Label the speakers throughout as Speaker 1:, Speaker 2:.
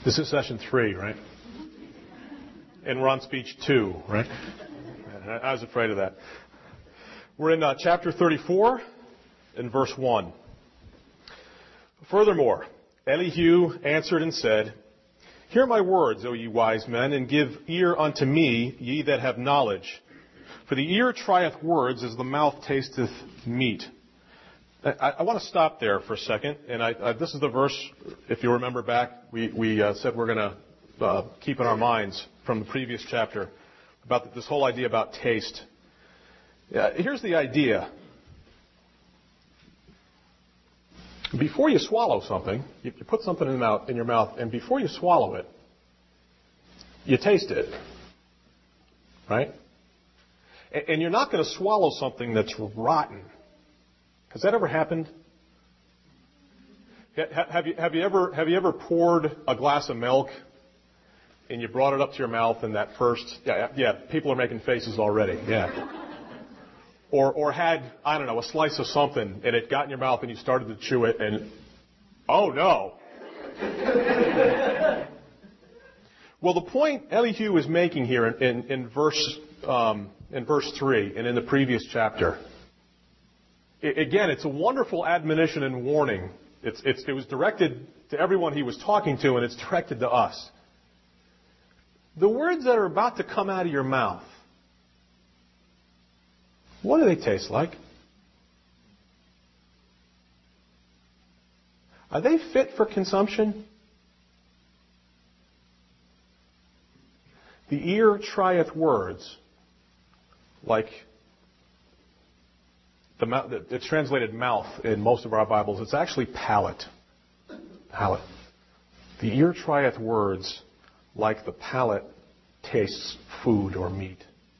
Speaker 1: This is session 3, right? And we're on speech 2, right? I was afraid of that. We're in chapter 34 and verse 1. Furthermore, Elihu answered and said, Hear my words, O ye wise men, and give ear unto me, ye that have knowledge. For the ear trieth words as the mouth tasteth meat. I want to stop there for a second, and this is the verse, if you remember back, we said we're going to keep in our minds from the previous chapter about this whole idea about taste. Here's the idea. Before you swallow something, you put something in your mouth, and before you swallow it, you taste it, right? And you're not going to swallow something that's rotten. Has that ever happened? Have you ever poured a glass of milk and you brought it up to your mouth and that first people are making faces already. Or had, I don't know, a slice of something and it got in your mouth and you started to chew it and oh no. Well, the point Elihu is making here in verse 3 and in the previous chapter. Again, it's a wonderful admonition and warning. It was directed to everyone he was talking to, and it's directed to us. The words that are about to come out of your mouth, what do they taste like? Are they fit for consumption? The ear trieth words like it's translated mouth in most of our Bibles. It's actually palate. Palate. The ear trieth words like the palate tastes food or meat.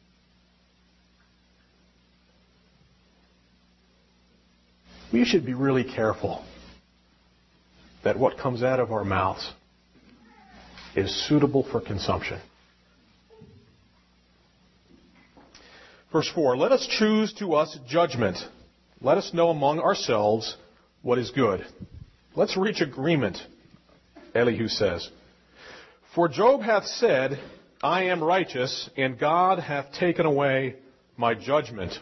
Speaker 1: We should be really careful that what comes out of our mouths is suitable for consumption. Verse 4, Let us choose to us judgment. Let us know among ourselves what is good. Let's reach agreement, Elihu says. For Job hath said, I am righteous, and God hath taken away my judgment.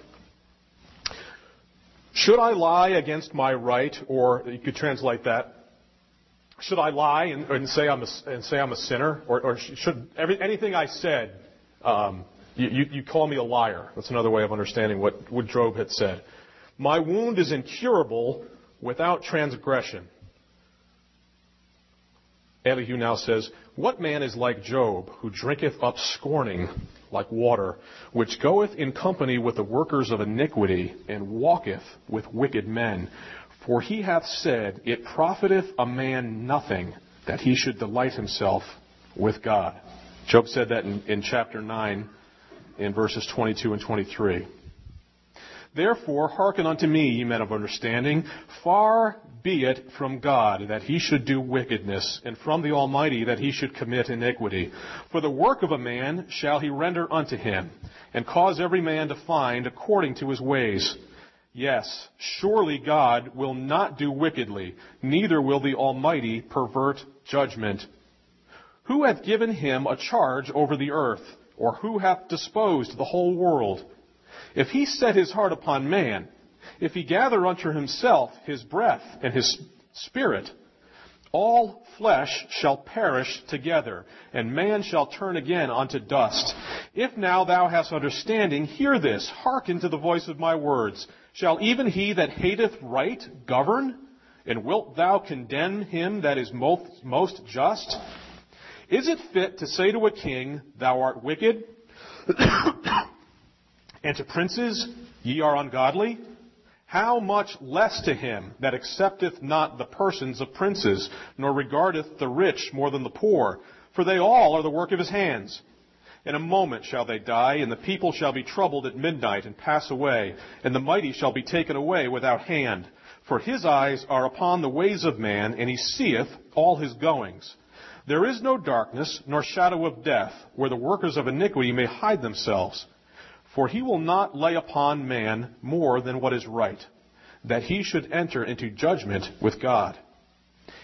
Speaker 1: Should I lie against my right? Or you could translate that. Should I lie and say I'm a sinner? Or should anything I said... You call me a liar. That's another way of understanding what Job had said. My wound is incurable without transgression. Elihu now says, What man is like Job, who drinketh up scorning like water, which goeth in company with the workers of iniquity, and walketh with wicked men? For he hath said, It profiteth a man nothing, that he should delight himself with God. Job said that in chapter 9, in verses 22 and 23. Therefore, hearken unto me, ye men of understanding. Far be it from God that he should do wickedness, and from the Almighty that he should commit iniquity. For the work of a man shall he render unto him, and cause every man to find according to his ways. Yes, surely God will not do wickedly, neither will the Almighty pervert judgment. Who hath given him a charge over the earth? Or who hath disposed the whole world? If he set his heart upon man, if he gather unto himself his breath and his spirit, all flesh shall perish together, and man shall turn again unto dust. If now thou hast understanding, hear this, hearken to the voice of my words. Shall even he that hateth right govern? And wilt thou condemn him that is most just? Is it fit to say to a king, Thou art wicked? And to princes, Ye are ungodly? How much less to him that accepteth not the persons of princes, nor regardeth the rich more than the poor? For they all are the work of his hands. In a moment shall they die, and the people shall be troubled at midnight, and pass away, and the mighty shall be taken away without hand. For his eyes are upon the ways of man, and he seeth all his goings. There is no darkness, nor shadow of death, where the workers of iniquity may hide themselves. For he will not lay upon man more than what is right, that he should enter into judgment with God.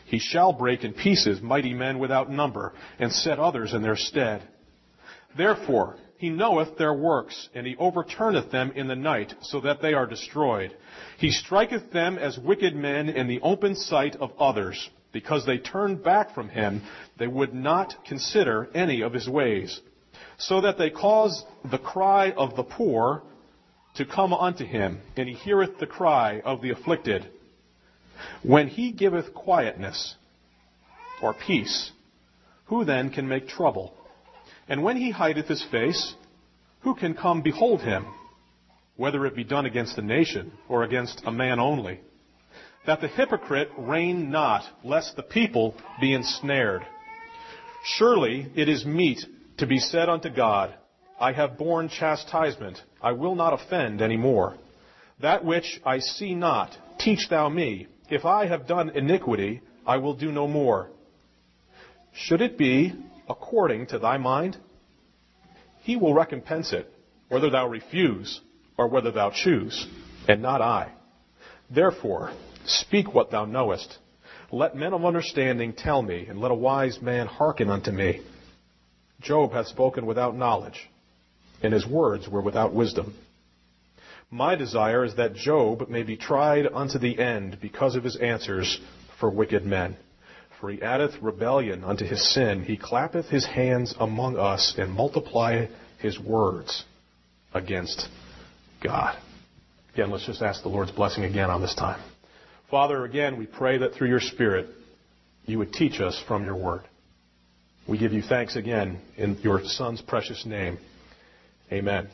Speaker 1: He shall break in pieces mighty men without number, and set others in their stead. Therefore he knoweth their works, and he overturneth them in the night, so that they are destroyed. He striketh them as wicked men in the open sight of others. Because they turned back from him, they would not consider any of his ways. So that they cause the cry of the poor to come unto him, and he heareth the cry of the afflicted. When he giveth quietness, or peace, who then can make trouble? And when he hideth his face, who can come behold him? Whether it be done against a nation, or against a man only. That the hypocrite reign not, lest the people be ensnared. Surely it is meet to be said unto God, I have borne chastisement, I will not offend any more. That which I see not, teach thou me. If I have done iniquity, I will do no more. Should it be according to thy mind? He will recompense it, whether thou refuse, or whether thou choose, and not I. Therefore, speak what thou knowest. Let men of understanding tell me, and let a wise man hearken unto me. Job hath spoken without knowledge, and his words were without wisdom. My desire is that Job may be tried unto the end because of his answers for wicked men. For he addeth rebellion unto his sin. He clappeth his hands among us, and multiplieth his words against God. Again, let's just ask the Lord's blessing again on this time. Father, again, we pray that through your Spirit, you would teach us from your word. We give you thanks again in your Son's precious name. Amen.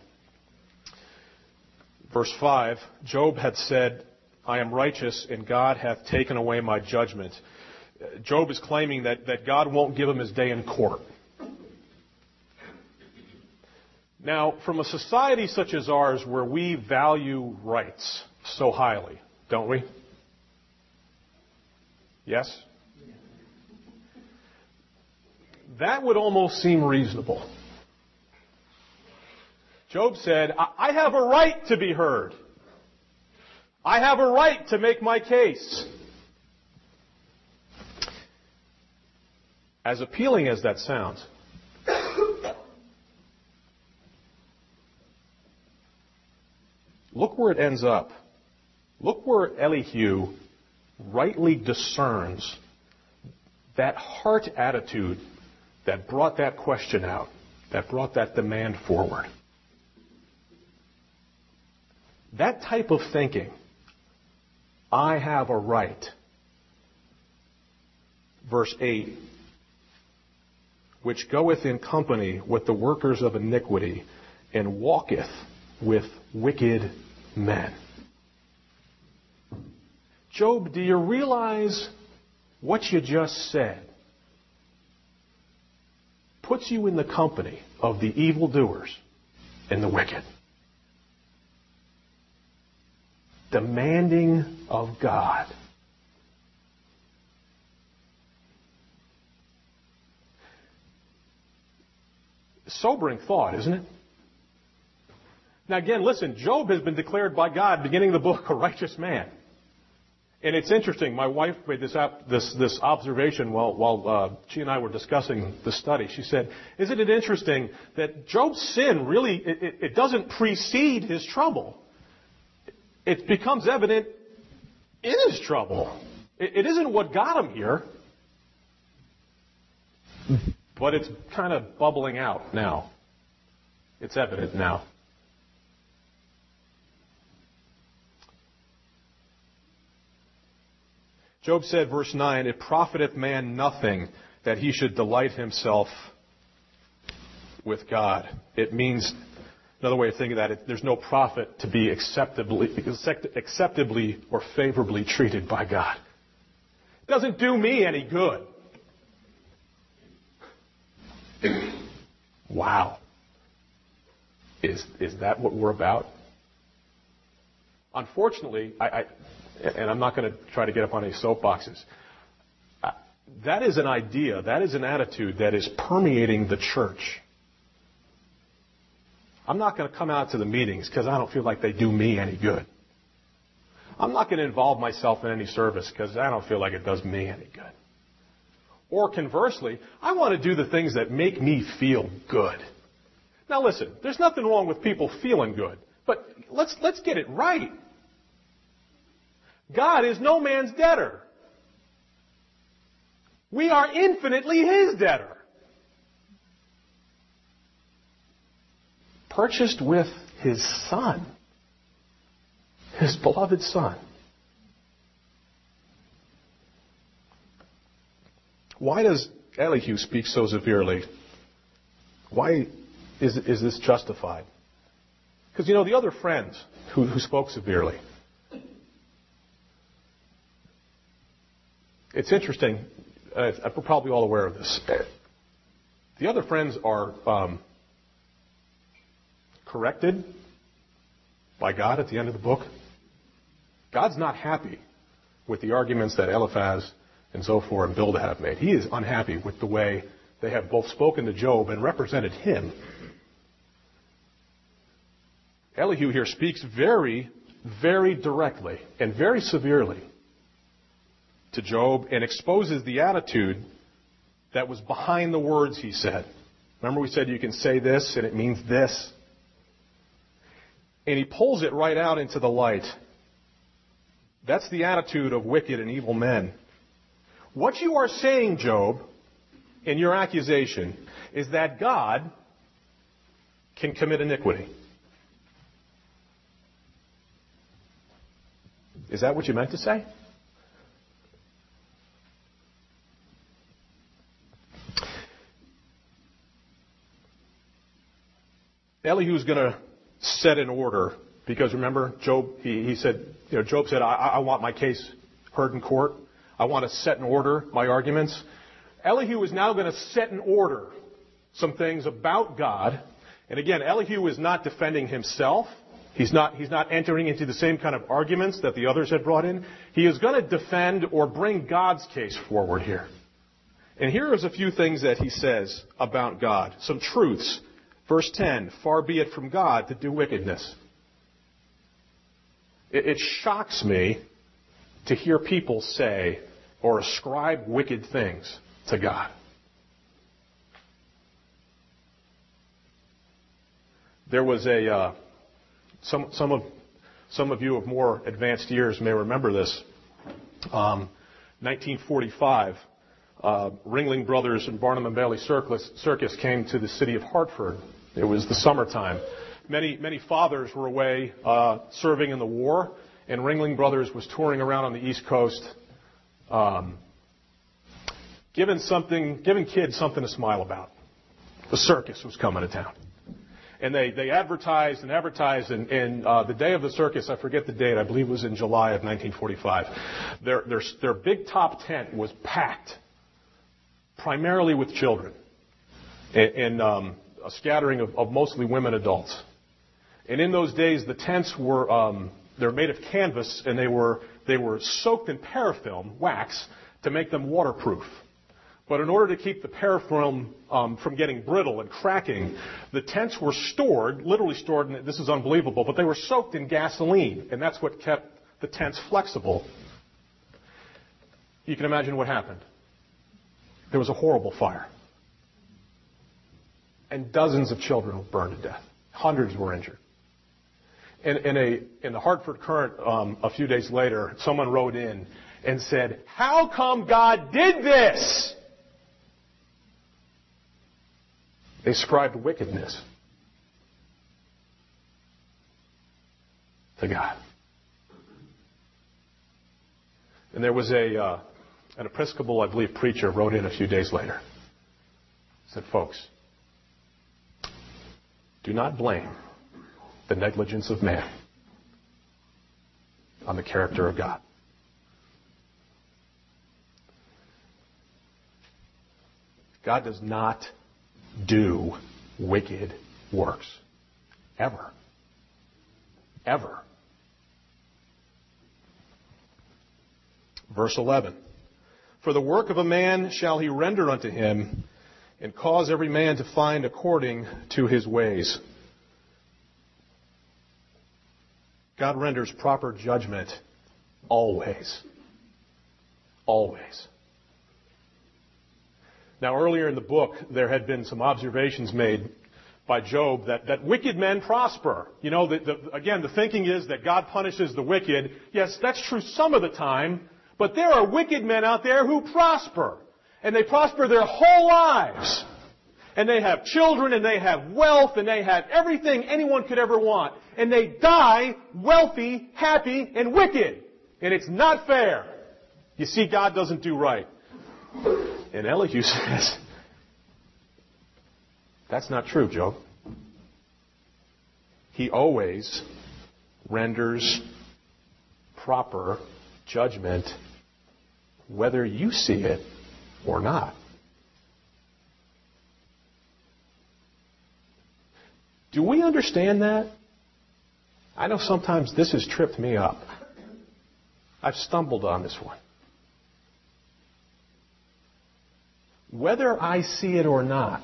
Speaker 1: Verse 5, Job had said, I am righteous, and God hath taken away my judgment. Job is claiming that God won't give him his day in court. Now, from a society such as ours, where we value rights so highly, don't we? Yes? That would almost seem reasonable. Job said, I have a right to be heard. I have a right to make my case. As appealing as that sounds, look where it ends up. Look where Elihu rightly discerns that heart attitude that brought that question out, that brought that demand forward. That type of thinking, I have a right. Verse 8, which goeth in company with the workers of iniquity, and walketh with wicked men. Job, do you realize what you just said puts you in the company of the evildoers and the wicked? Demanding of God. Sobering thought, isn't it? Now again, listen, Job has been declared by God, beginning of the book, a righteous man. And it's interesting, my wife made this observation while she and I were discussing the study. She said, isn't it interesting that Job's sin really, it doesn't precede his trouble. It becomes evident in his trouble. It isn't what got him here, but it's kind of bubbling out now. It's evident now. Job said, verse 9, it profiteth man nothing that he should delight himself with God. It means, another way of thinking of that, there's no profit to be acceptably or favorably treated by God. It doesn't do me any good. Wow. Is that what we're about? Unfortunately, and I'm not going to try to get up on any soapboxes, that is an idea, that is an attitude that is permeating the church. I'm not going to come out to the meetings because I don't feel like they do me any good. I'm not going to involve myself in any service because I don't feel like it does me any good. Or conversely, I want to do the things that make me feel good. Now listen, there's nothing wrong with people feeling good, but let's get it right. God is no man's debtor. We are infinitely His debtor. Purchased with His Son. His beloved Son. Why does Elihu speak so severely? Why is this justified? Because, the other friends who spoke severely. It's interesting. We're probably all aware of this. The other friends are corrected by God at the end of the book. God's not happy with the arguments that Eliphaz and Zophar and Bildad have made. He is unhappy with the way they have both spoken to Job and represented him. Elihu here speaks very, very directly and very severely to Job and exposes the attitude that was behind the words he said. Remember we said you can say this and it means this? And he pulls it right out into the light. That's the attitude of wicked and evil men. What you are saying, Job, in your accusation, is that God can commit iniquity. Is that what you meant to say? Elihu is going to set an order because remember, Job, he said, Job said, I want my case heard in court. I want to set in order my arguments. Elihu is now going to set in order some things about God. And again, Elihu is not defending himself. He's not entering into the same kind of arguments that the others had brought in. He is going to defend or bring God's case forward here. And here is a few things that he says about God. Some truths. Verse 10, far be it from God to do wickedness. It shocks me to hear people say or ascribe wicked things to God. There was some of you of more advanced years may remember this. 1945, Ringling Brothers and Barnum and Bailey Circus came to the city of Hartford. It was the summertime. Many fathers were away serving in the war, and Ringling Brothers was touring around on the East Coast, giving kids something to smile about. The circus was coming to town. And they advertised, and the day of the circus, I forget the date, I believe it was in July of 1945, their big top tent was packed, primarily with children, and a scattering of mostly women adults. And in those days, the tents were they're made of canvas, and they were soaked in parafilm, wax, to make them waterproof. But in order to keep the parafilm from getting brittle and cracking, the tents were literally stored, and this is unbelievable, but they were soaked in gasoline, and that's what kept the tents flexible. You can imagine what happened. There was a horrible fire. And dozens of children were burned to death. Hundreds were injured. In the Hartford Courant, a few days later, someone wrote in and said, "How come God did this?" They ascribed wickedness to God. And there was an Episcopal, I believe, preacher wrote in a few days later. He said, "Folks, do not blame the negligence of man on the character of God." God does not do wicked works. Ever. Ever. Verse 11. For the work of a man shall he render unto him, and cause every man to find according to his ways. God renders proper judgment always. Always. Now, earlier in the book, there had been some observations made by Job that wicked men prosper. You know, again, the thinking is that God punishes the wicked. Yes, that's true some of the time, but there are wicked men out there who prosper. And they prosper their whole lives. And they have children, and they have wealth, and they have everything anyone could ever want. And they die wealthy, happy, and wicked. And it's not fair. You see, God doesn't do right. And Elihu says, that's not true, Job. He always renders proper judgment, whether you see it or not. Do we understand that? I know sometimes this has tripped me up. I've stumbled on this one. Whether I see it or not,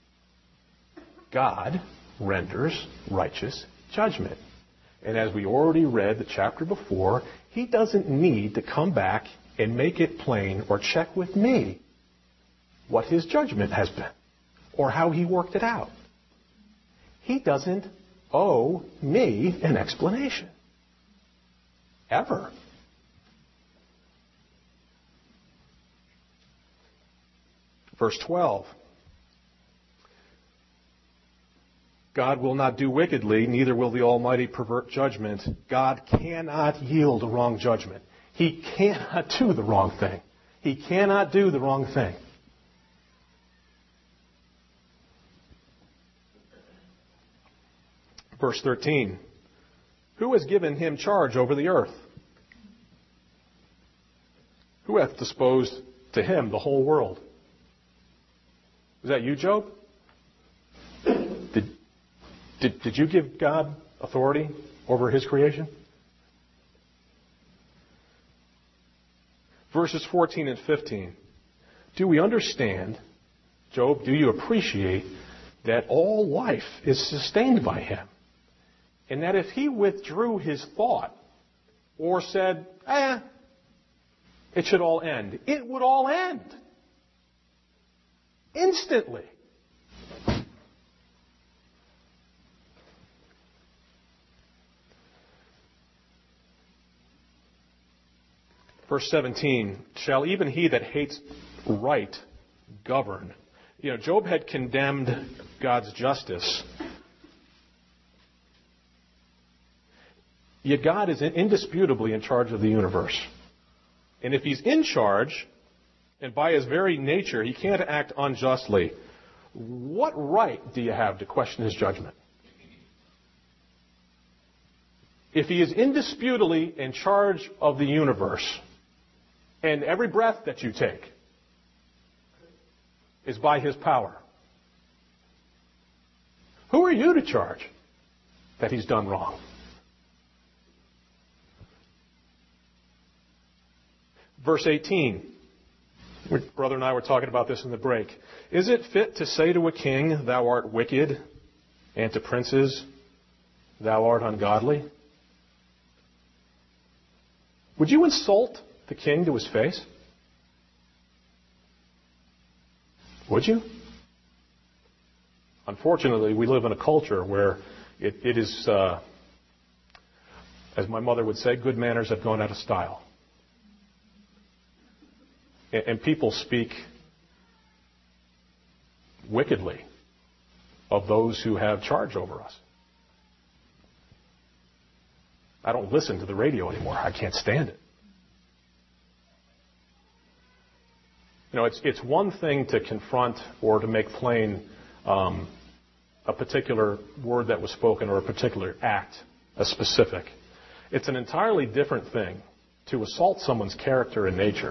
Speaker 1: God renders righteous judgment. And as we already read the chapter before, He doesn't need to come back and make it plain or check with me what His judgment has been or how He worked it out. He doesn't owe me an explanation. Ever. Verse 12. God will not do wickedly, neither will the Almighty pervert judgment. God cannot yield a wrong judgment. He cannot do the wrong thing. He cannot do the wrong thing. Verse 13. Who has given him charge over the earth? Who hath disposed to him the whole world? Was that you, Job? Did you give God authority over His creation? Verses 14 and 15. Do we understand, Job, do you appreciate that all life is sustained by Him? And that if He withdrew His thought or said, it should all end, it would all end. Instantly. Verse 17, shall even he that hates right govern? You know, Job had condemned God's justice. Yet God is indisputably in charge of the universe. And if He's in charge, and by His very nature He can't act unjustly, what right do you have to question His judgment? If He is indisputably in charge of the universe, and every breath that you take is by His power, who are you to charge that He's done wrong? Verse 18. Brother and I were talking about this in the break. Is it fit to say to a king, thou art wicked, and to princes, thou art ungodly? Would you insult the king to his face? Would you? Unfortunately, we live in a culture where it is, as my mother would say, good manners have gone out of style. And people speak wickedly of those who have charge over us. I don't listen to the radio anymore. I can't stand it. You know, it's one thing to confront or to make plain a particular word that was spoken or a particular act, a specific. It's an entirely different thing to assault someone's character and nature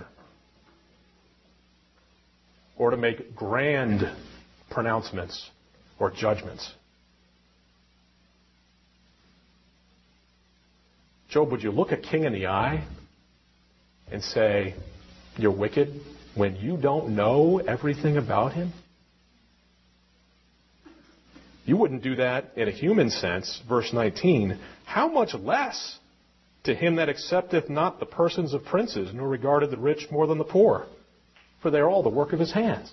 Speaker 1: or to make grand pronouncements or judgments. Job, would you look a king in the eye and say, you're wicked, when you don't know everything about him? You wouldn't do that in a human sense. Verse 19, how much less To him that accepteth not the persons of princes, nor regardeth the rich more than the poor, for they are all the work of his hands.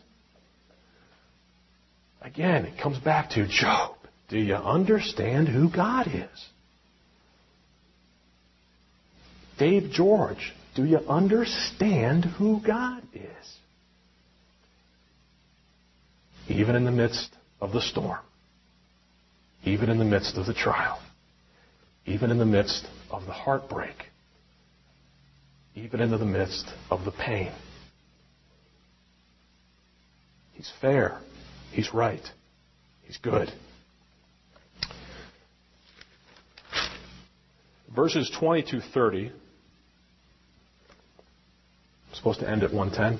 Speaker 1: Again, it comes back to Job. Do you understand who God is? Dave George, do you understand who God is? Even in the midst of the storm, even in the midst of the trial, even in the midst of the heartbreak, even in the midst of the pain. He's fair. He's right. He's good. Verses 20 to 30. I'm supposed to end at 110.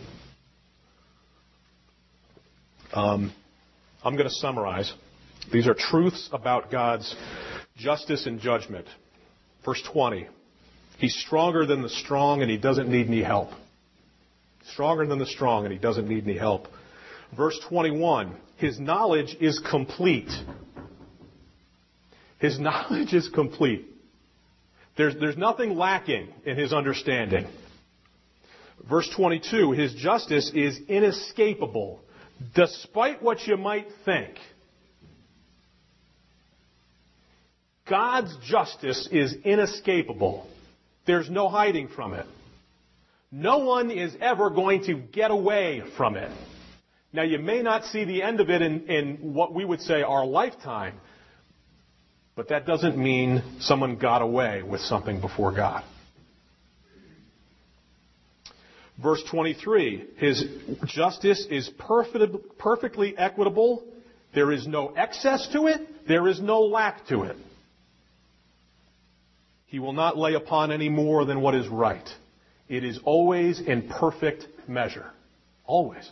Speaker 1: I'm going to summarize. These are truths about God's justice and judgment. Verse 20. He's stronger than the strong and he doesn't need any help. Stronger than the strong and he doesn't need any help. Verse 21. His knowledge is complete. His knowledge is complete. There's nothing lacking in his understanding. Verse 22. His justice is inescapable, despite what you might think. God's justice is inescapable. There's no hiding from it. No one is ever going to get away from it. Now, you may not see the end of it in what we would say our lifetime, but that doesn't mean someone got away with something before God. Verse 23, his justice is perfectly equitable. There is no excess to it. There is no lack to it. He will not lay upon any more than what is right. It is always in perfect measure. Always.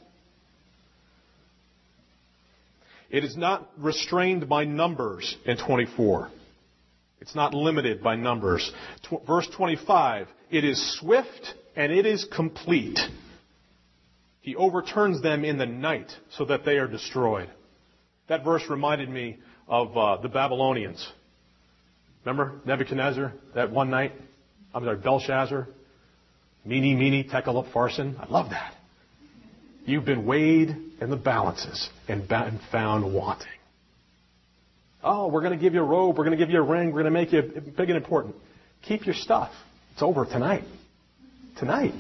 Speaker 1: It is not restrained by numbers in 24. It's not limited by numbers. Verse 25, it is swift and it is complete. He overturns them in the night so that they are destroyed. That verse reminded me of the Babylonians. Remember Nebuchadnezzar, that one night? Belshazzar. Meeny, tekel upharsin. I love that. You've been weighed in the balances and found wanting. Oh, we're going to give you a robe. We're going to give you a ring. We're going to make you big and important. Keep your stuff. It's over tonight. Tonight.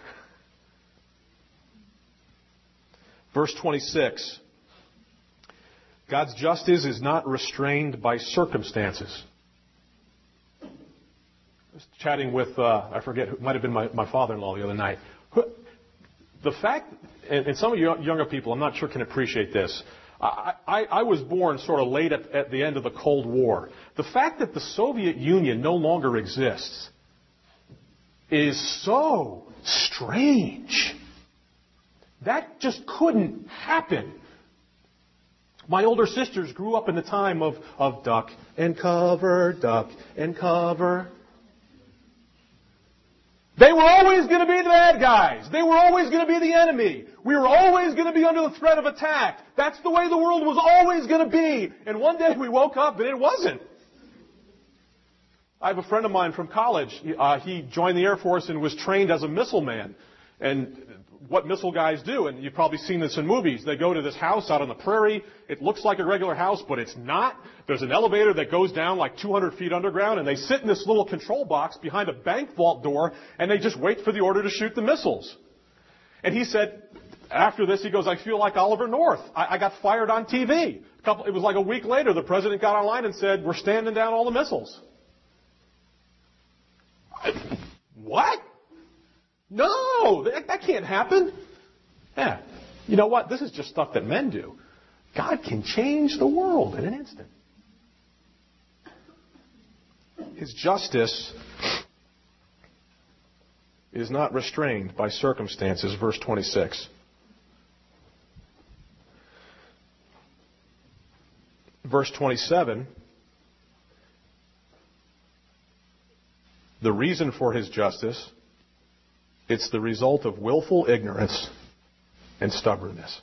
Speaker 1: Verse 26. God's justice is not restrained by circumstances. I was chatting with, I forget, it might have been my father-in-law the other night. The fact, and some of you younger people, I'm not sure can appreciate this. I was born sort of late at the end of the Cold War. The fact that the Soviet Union no longer exists is so strange. That just couldn't happen. My older sisters grew up in the time of duck and cover, duck and cover. They were always going to be the bad guys. They were always going to be the enemy. We were always going to be under the threat of attack. That's the way the world was always going to be. And one day we woke up and it wasn't. I have a friend of mine from college. He joined the Air Force and was trained as a missile man. And what missile guys do, and you've probably seen this in movies, they go to this house out on the prairie. It looks like a regular house, but it's not. There's an elevator that goes down like 200 feet underground, and they sit in this little control box behind a bank vault door, and they just wait for the order to shoot the missiles. And he said, after this, he goes, I feel like Oliver North. I got fired on TV. It was like a week later, the president got online and said, we're standing down all the missiles. What? No, that can't happen. Yeah. You know what? This is just stuff that men do. God can change the world in an instant. His justice is not restrained by circumstances, verse 26. Verse 27, the reason for his justice, it's the result of willful ignorance and stubbornness.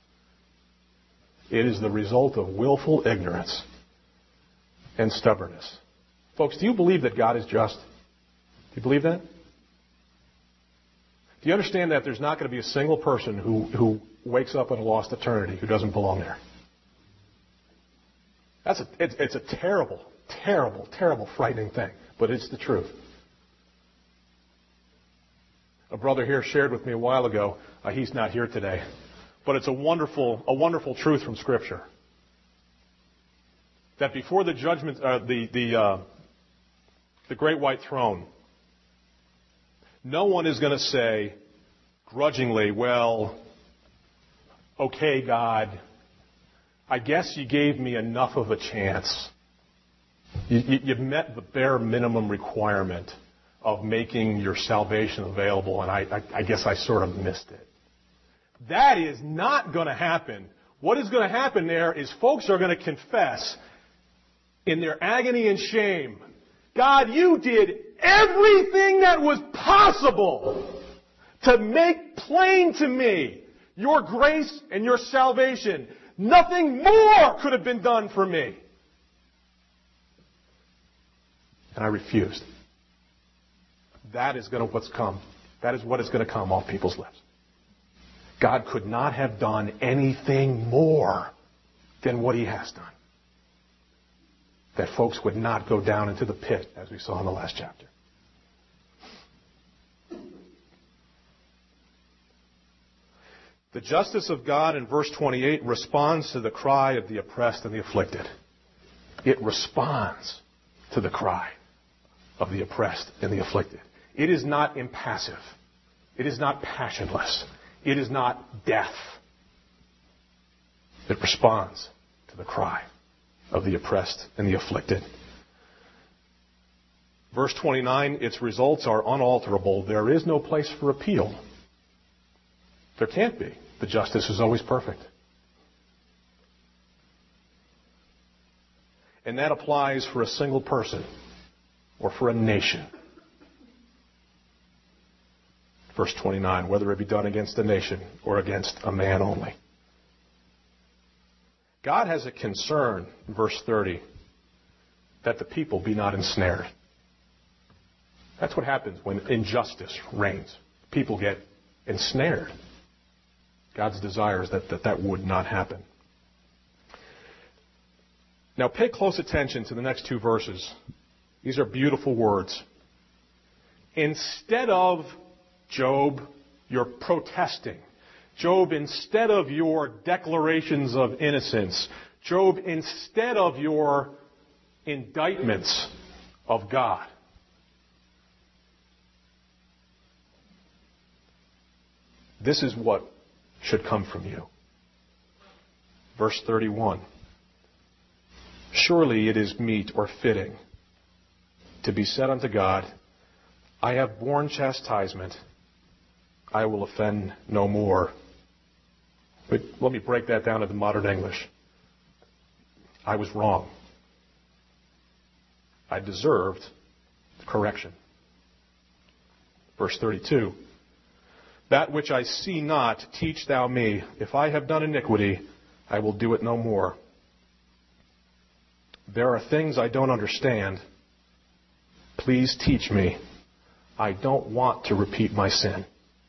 Speaker 1: It is the result of willful ignorance and stubbornness. Folks, do you believe that God is just? you believe that? Do you understand that there's not going to be a single person who wakes up in a lost eternity who doesn't belong there? It's a terrible, terrible, terrible, frightening thing, but it's the truth. A brother here shared with me a while ago. He's not here today, but it's a wonderful truth from Scripture. That before the judgment, the great white throne, no one is going to say grudgingly, well, okay, God, I guess you gave me enough of a chance. You've met the bare minimum requirement of making your salvation available, and I guess I sort of missed it. That is not going to happen. What is going to happen there is folks are going to confess in their agony and shame, God, you did everything that was possible to make plain to me your grace and your salvation. Nothing more could have been done for me. And I refused. That is what's come. That is what is going to come off people's lips. God could not have done anything more than what He has done. That folks would not go down into the pit, as we saw in the last chapter. The justice of God in verse 28 responds to the cry of the oppressed and the afflicted. It responds to the cry of the oppressed and the afflicted. It is not impassive. It is not passionless. It is not deaf. It responds to the cry of the oppressed and the afflicted. Verse 29, its results are unalterable. There is no place for appeal. There can't be. The justice is always perfect. And that applies for a single person or for a nation. Verse 29, whether it be done against a nation or against a man only. God has a concern, in verse 30, that the people be not ensnared. That's what happens when injustice reigns. People get ensnared. God's desire is that would not happen. Now pay close attention to the next two verses. These are beautiful words. Instead of, Job, your protesting, Job, instead of your declarations of innocence, Job, instead of your indictments of God, this is what should come from you. Verse 31. Surely it is meet or fitting to be said unto God, I have borne chastisement, I will offend no more. But let me break that down into modern English. I was wrong. I deserved correction. Verse 32. That which I see not, teach thou me. If I have done iniquity, I will do it no more. There are things I don't understand. Please teach me. I don't want to repeat my sin.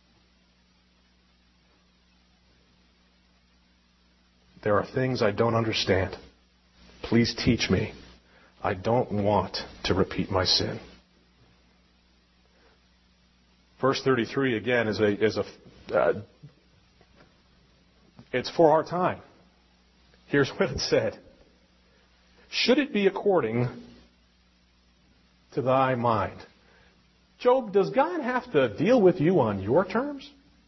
Speaker 1: There are things I don't understand. Please teach me. I don't want to repeat my sin. Verse 33 again it's for our time. Here's what it said. Should it be according to thy mind? Job, does God have to deal with you on your terms?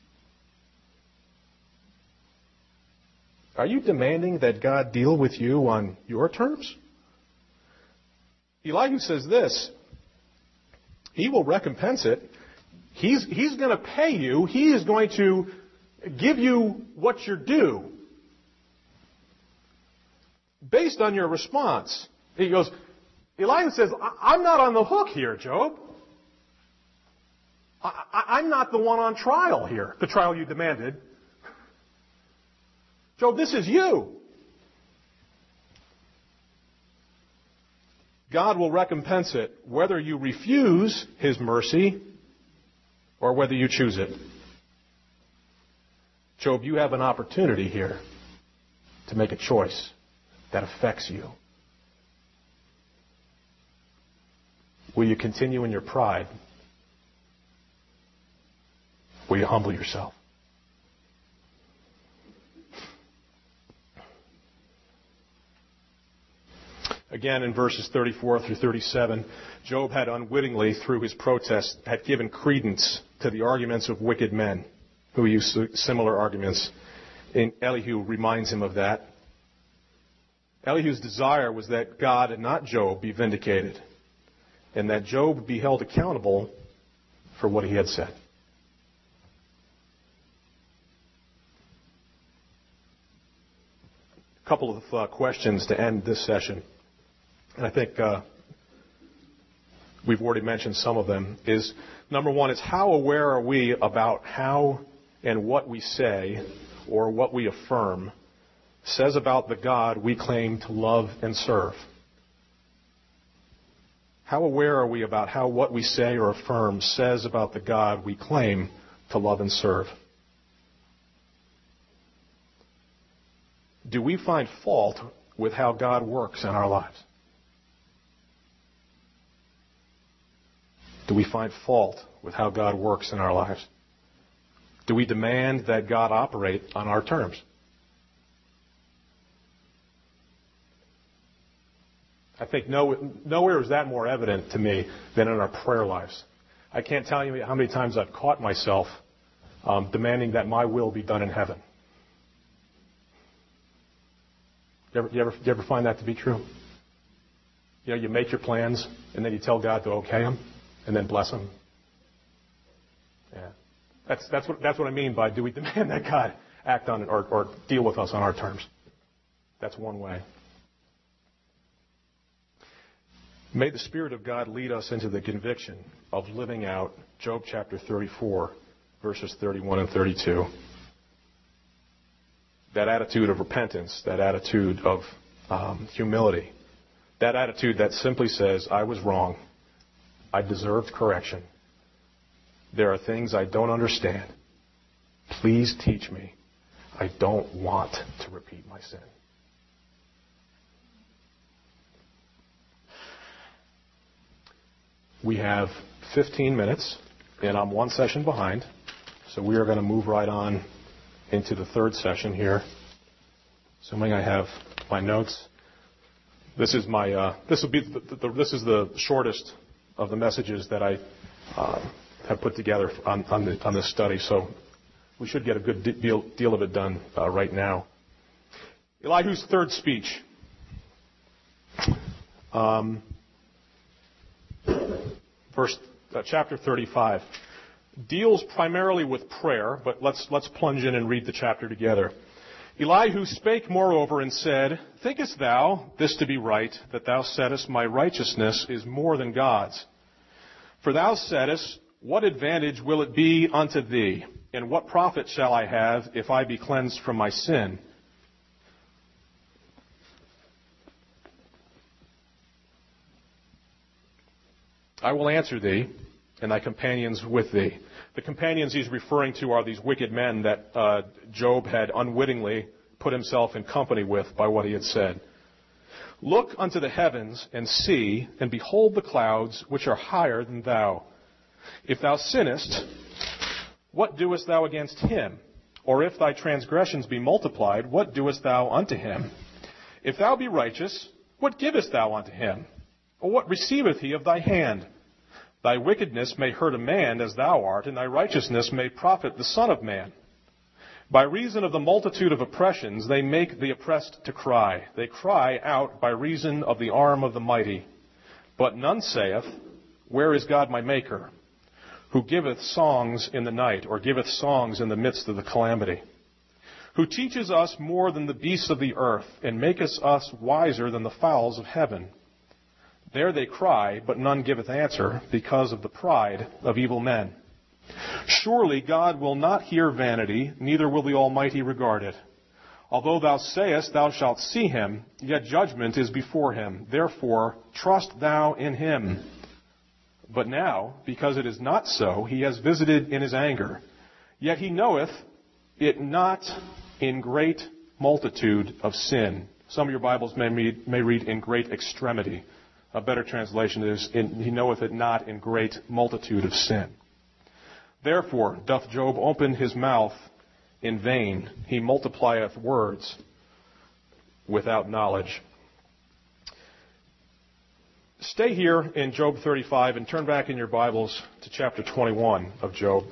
Speaker 1: Are you demanding that God deal with you on your terms? Elihu says this. He will recompense it. He's going to pay you. He is going to give you what you're due based on your response. He goes, Elihu says, I'm not on the hook here, Job. I'm not the one on trial here, the trial you demanded. Job, this is you. God will recompense it whether you refuse His mercy or whether you choose it. Job, you have an opportunity here to make a choice that affects you. Will you continue in your pride? Will you humble yourself? Again, in verses 34 through 37, Job had unwittingly, through his protest, had given credence to the arguments of wicked men who use similar arguments. And Elihu reminds him of that. Elihu's desire was that God and not Job be vindicated, and that Job be held accountable for what he had said. A couple of questions to end this session. And I think we've already mentioned some of them, is number one is how aware are we about how and what we say or what we affirm says about the God we claim to love and serve? How aware are we about how what we say or affirm says about the God we claim to love and serve? Do we find fault with how God works in our lives? Do we find fault with how God works in our lives? Do we demand that God operate on our terms? I think nowhere is that more evident to me than in our prayer lives. I can't tell you how many times I've caught myself demanding that my will be done in heaven. You ever find that to be true? You know, you make your plans and then you tell God to okay them and then bless them. Yeah, that's what I mean by do we demand that God act on it or deal with us on our terms? That's one way. May the Spirit of God lead us into the conviction of living out Job chapter 34, verses 31 and 32. That attitude of repentance, that attitude of humility, that attitude that simply says, I was wrong. I deserved correction. There are things I don't understand. Please teach me. I don't want to repeat my sin. We have 15 minutes, and I'm one session behind, so we are going to move right on into the third session here. Assuming I have my notes. This is the shortest of the messages that I have put together on this study, so we should get a good deal of it done right now. Elihu's third speech. Chapter 35 deals primarily with prayer, but let's plunge in and read the chapter together. Elihu spake moreover and said, Thinkest thou this to be right, that thou saidest, My righteousness is more than God's? For thou saidest, What advantage will it be unto thee? And what profit shall I have if I be cleansed from my sin? I will answer thee, and thy companions with thee. The companions he's referring to are these wicked men that Job had unwittingly put himself in company with by what he had said. Look unto the heavens and see, and behold the clouds which are higher than thou. If thou sinnest, what doest thou against him? Or if thy transgressions be multiplied, what doest thou unto him? If thou be righteous, what givest thou unto him? Or what receiveth he of thy hand? Thy wickedness may hurt a man as thou art, and thy righteousness may profit the Son of Man. By reason of the multitude of oppressions, they make the oppressed to cry. They cry out by reason of the arm of the mighty. But none saith, Where is God my Maker? Who giveth songs in the night, or giveth songs in the midst of the calamity? Who teaches us more than the beasts of the earth, and maketh us wiser than the fowls of heaven? There they cry, but none giveth answer, because of the pride of evil men. Surely God will not hear vanity, neither will the Almighty regard it. Although thou sayest thou shalt see him, yet judgment is before him. Therefore, trust thou in him. But now, because it is not so, he has visited in his anger. Yet he knoweth it not in great multitude of sin. Some of your Bibles may read in great extremity. A better translation is, he knoweth it not in great multitude of sin. Therefore doth Job open his mouth in vain. He multiplieth words without knowledge. Stay here in Job 35 and turn back in your Bibles to chapter 21 of Job.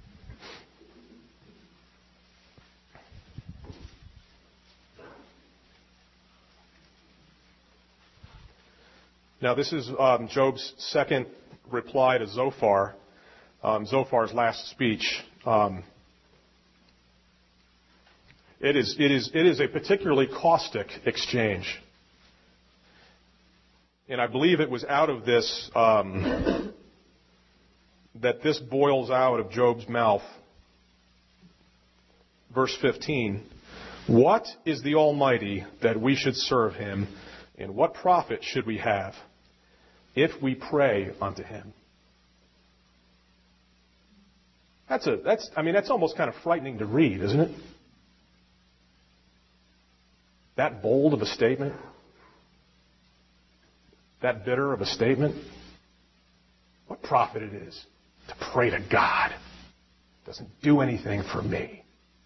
Speaker 1: Now this is Job's second reply to Zophar, Zophar's last speech. It is a particularly caustic exchange. And I believe it was out of this that this boils out of Job's mouth. Verse 15, what is the Almighty that we should serve him, and what profit should we have if we pray unto him? That's almost kind of frightening to read, isn't it? That bold of a statement? That bitter of a statement? What profit it is to pray to God. It doesn't do anything for me.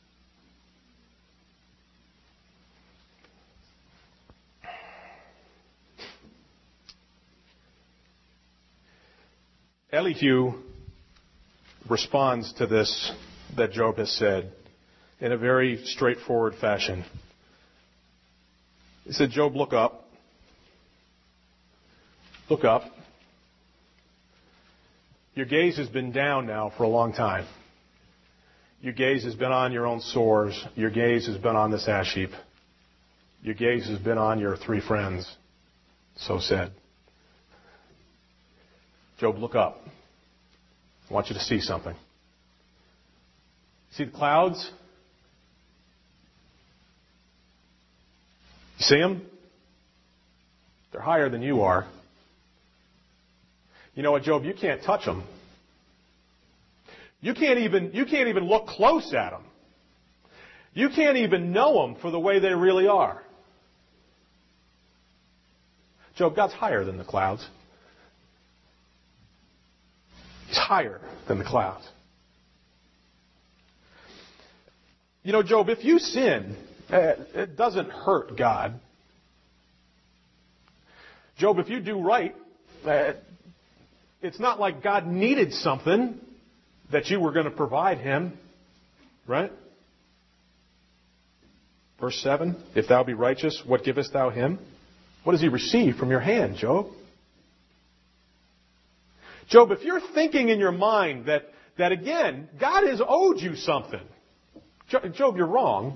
Speaker 1: Elihu responds to this that Job has said in a very straightforward fashion. He said, Job, look up. Look up. Your gaze has been down now for a long time. Your gaze has been on your own sores. Your gaze has been on this ash heap. Your gaze has been on your 3 friends. So said. Job, look up. I want you to see something. See the clouds? You see them? They're higher than you are. You know what, Job? You can't touch them. You can't even look close at them. You can't even know them for the way they really are. Job, God's higher than the clouds. He's higher than the clouds. You know, Job, if you sin, it doesn't hurt God. Job, if you do right, it's not like God needed something that you were going to provide him. Right? Verse 7, if thou be righteous, what givest thou him? What does he receive from your hand, Job? Job, if you're thinking in your mind that again, God has owed you something. Job, you're wrong.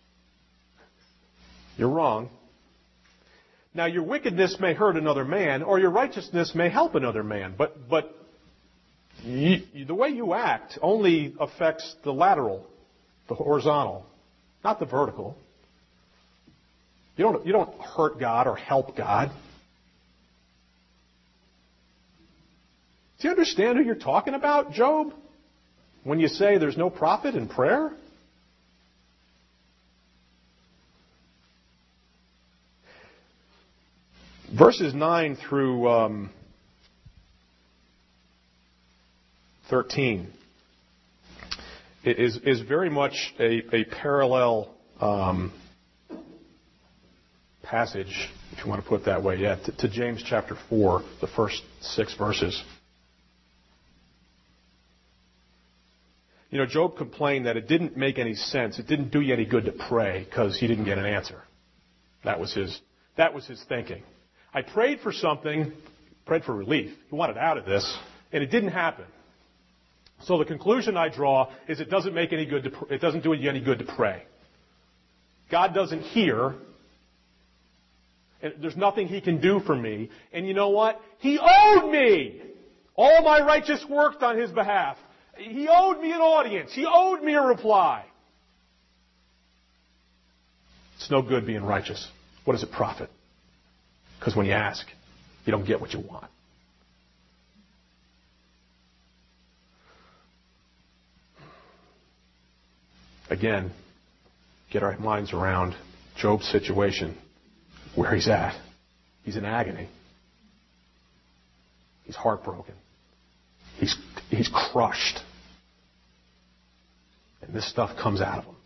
Speaker 1: You're wrong. Now, your wickedness may hurt another man, or your righteousness may help another man. But the way you act only affects the lateral, the horizontal, not the vertical. You don't hurt God or help God. Do you understand who you're talking about, Job? When you say there's no profit in prayer? Verses 9 through 13 is very much a parallel passage, if you want to put it that way, to James chapter 4, the first 6 verses. You know, Job complained that it didn't make any sense. It didn't do you any good to pray because he didn't get an answer. That was his thinking. I prayed for something, prayed for relief. He wanted out of this, and it didn't happen. So the conclusion I draw is it doesn't make any good. It doesn't do you any good to pray. God doesn't hear, and there's nothing He can do for me. And you know what? He owed me all my righteous works on His behalf. He owed me an audience. He owed me a reply. It's no good being righteous. What does it profit? Because when you ask, you don't get what you want. Again, get our minds around Job's situation, where he's at. He's in agony. He's heartbroken. He's crushed. And this stuff comes out of him.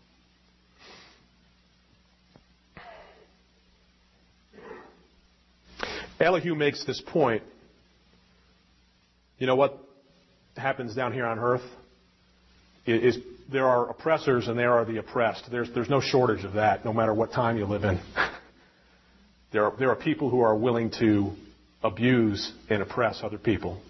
Speaker 1: Elihu makes this point. You know what happens down here on earth? Is there are oppressors and there are the oppressed. There's no shortage of that, no matter what time you live in. There are people who are willing to abuse and oppress other people.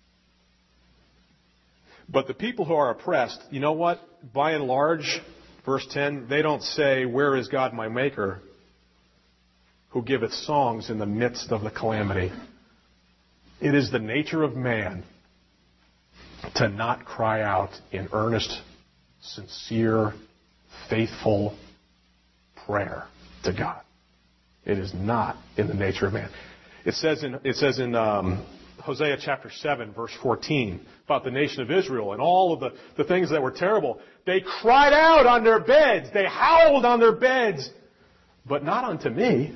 Speaker 1: But the people who are oppressed, you know what? By and large, verse 10, they don't say, "Where is God my Maker, who giveth songs in the midst of the calamity?" It is the nature of man to not cry out in earnest, sincere, faithful prayer to God. It is not in the nature of man. It says in Hosea chapter 7, verse 14, about the nation of Israel and all of the things that were terrible. They cried out on their beds. They howled on their beds, but not unto me.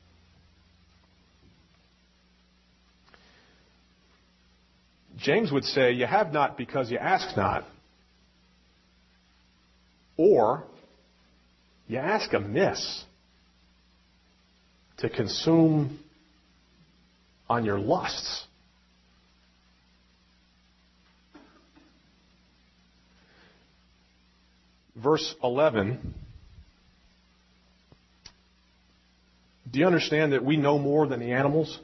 Speaker 1: James would say, you have not because you ask not. Or, you ask amiss to consume on your lusts. Verse 11. Do you understand that we know more than the animals?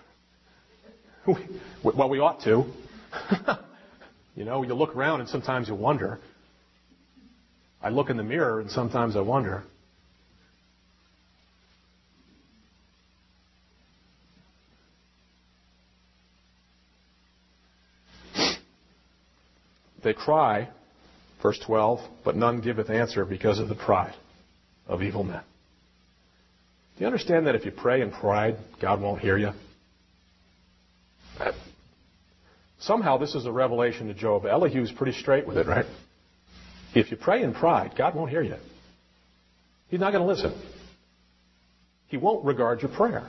Speaker 1: Well, we ought to. You know, you look around and sometimes you wonder. I look in the mirror and sometimes I wonder. They cry, verse 12, but none giveth answer because of the pride of evil men. Do you understand that if you pray in pride, God won't hear you? Somehow this is a revelation to Job. Elihu's pretty straight with it, right? If you pray in pride, God won't hear you. He's not going to listen. He won't regard your prayer.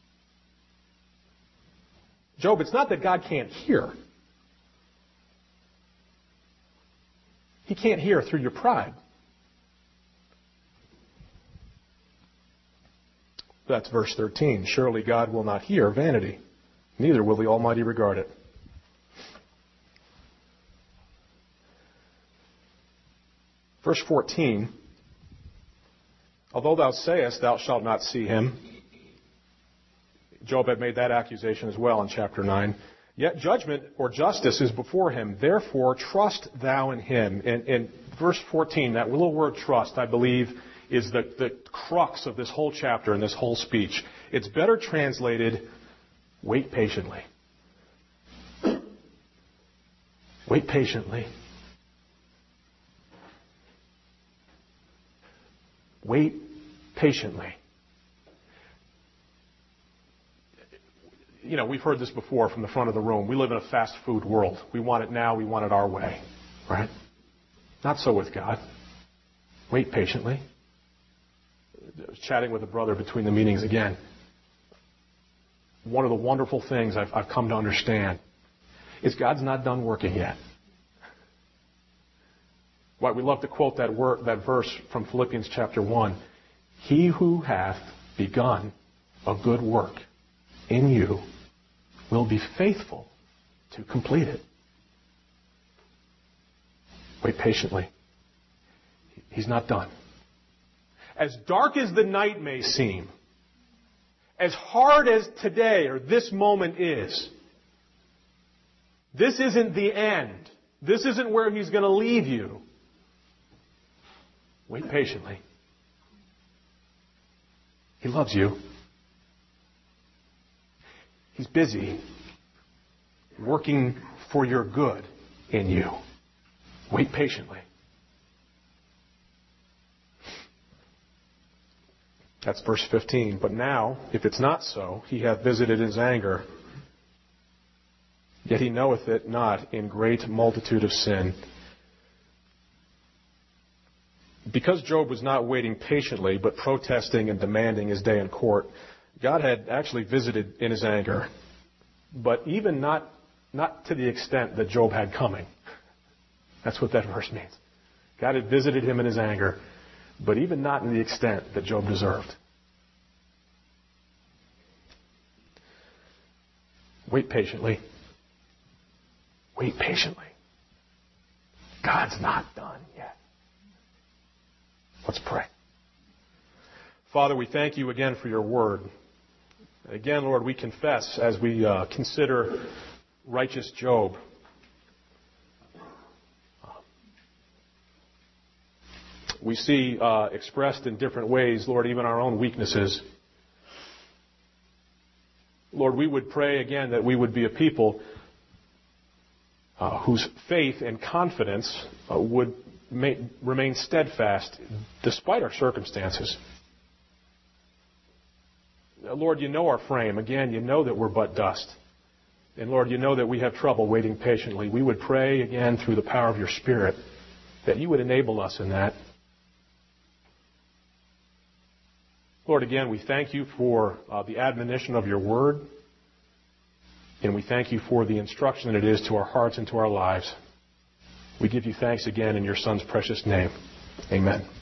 Speaker 1: Job, it's not that God can't hear. He can't hear through your pride. That's verse 13. Surely God will not hear vanity, neither will the Almighty regard it. Verse 14, although thou sayest thou shalt not see him, Job had made that accusation as well in chapter 9, yet judgment or justice is before him, therefore trust thou in him. And verse 14, that little word trust, I believe, is the crux of this whole chapter and this whole speech. It's better translated, wait patiently. Wait patiently. Wait patiently. You know, we've heard this before from the front of the room. We live in a fast food world. We want it now. We want it our way. Right? Not so with God. Wait patiently. I was chatting with a brother between the meetings again. One of the wonderful things I've come to understand is God's not done working yet. Why we love to quote that verse from Philippians chapter 1. He who hath begun a good work in you will be faithful to complete it. Wait patiently. He's not done. As dark as the night may seem, as hard as today or this moment is, this isn't the end. This isn't where He's going to leave you. Wait patiently. He loves you. He's busy working for your good in you. Wait patiently. That's verse 15. But now, if it's not so, he hath visited his anger, yet he knoweth it not in great multitude of sin. Because Job was not waiting patiently, but protesting and demanding his day in court, God had actually visited in his anger, but even not to the extent that Job had coming. That's what that verse means. God had visited him in his anger, but even not in the extent that Job deserved. Wait patiently. Wait patiently. God's not done yet. Let's pray. Father, we thank you again for your word. Again, Lord, we confess as we consider righteous Job. We see expressed in different ways, Lord, even our own weaknesses. Lord, we would pray again that we would be a people whose faith and confidence would remain steadfast despite our circumstances. Lord, you know our frame. Again, you know that we're but dust. And Lord, you know that we have trouble waiting patiently. We would pray again through the power of your Spirit that you would enable us in that. Lord, again, we thank you for the admonition of your word. And we thank you for the instruction that it is to our hearts and to our lives. We give you thanks again in your Son's precious name. Amen.